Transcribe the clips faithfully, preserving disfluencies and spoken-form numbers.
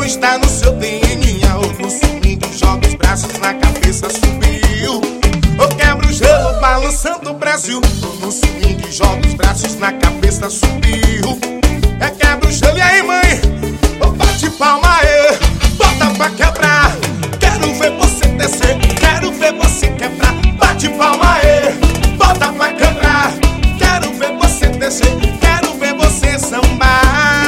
está no seu D N A. Ou no swing, joga os braços na cabeça, subiu. Ou quebra o gelo balançando o Brasil. Ou no swing, joga os braços na cabeça, subiu. É quebra o gelo, e aí mãe? Ou bate palma, é. Bota pra quebrar. Quero ver você descer, quero ver você quebrar. Bate palma, é. Bota pra quebrar. Quero ver você descer, quero ver você sambar.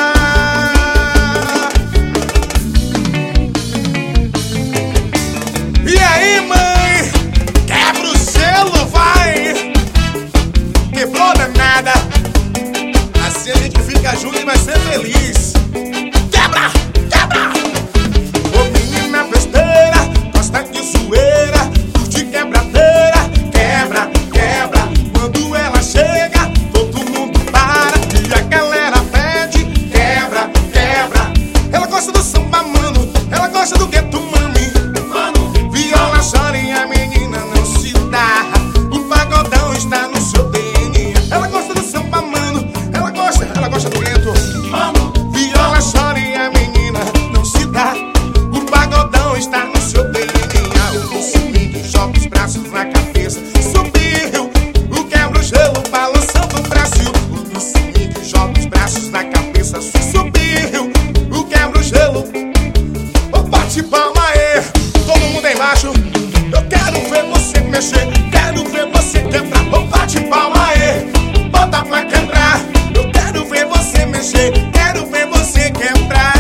E aí mãe? Quebra o gelo, vai. Quebrou danada. Assim a gente fica junto e vai ser feliz. Quebra, quebra. Ô menina besteira, gosta de zoeira, curte quebradeira. Quebra, quebra. Quando ela chega, todo mundo para e a galera pede. Quebra, quebra. Ela gosta do samba, mano. Ela gosta do gueto, mami. Mano, viola chora e a menina não se dá. O pagodão está no seu D N A. Ela gosta do samba, mano. Ela gosta, ela gosta do gueto. Mano, viola chora e a menina não se dá. O pagodão está no seu D N A. O swing joga os braços na cabeça, subiu. O quebra o gelo balançando o Brasil. O swing joga os braços na cabeça, subiu. O quebra o gelo. O bate palma aí, todo mundo aí embaixo. Eu quero ver você mexer, quero ver você quebrar. O bate palma aí, bota pra quebrar. Eu quero ver você mexer, quero ver você quebrar.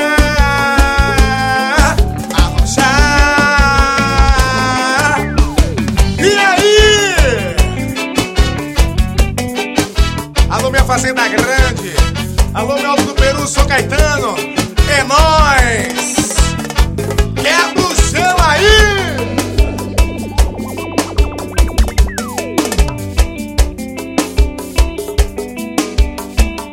Arrochar. E aí? Alô, minha fazenda grande. Alô, meu Alto do Peru, sou Caetano. É nóis.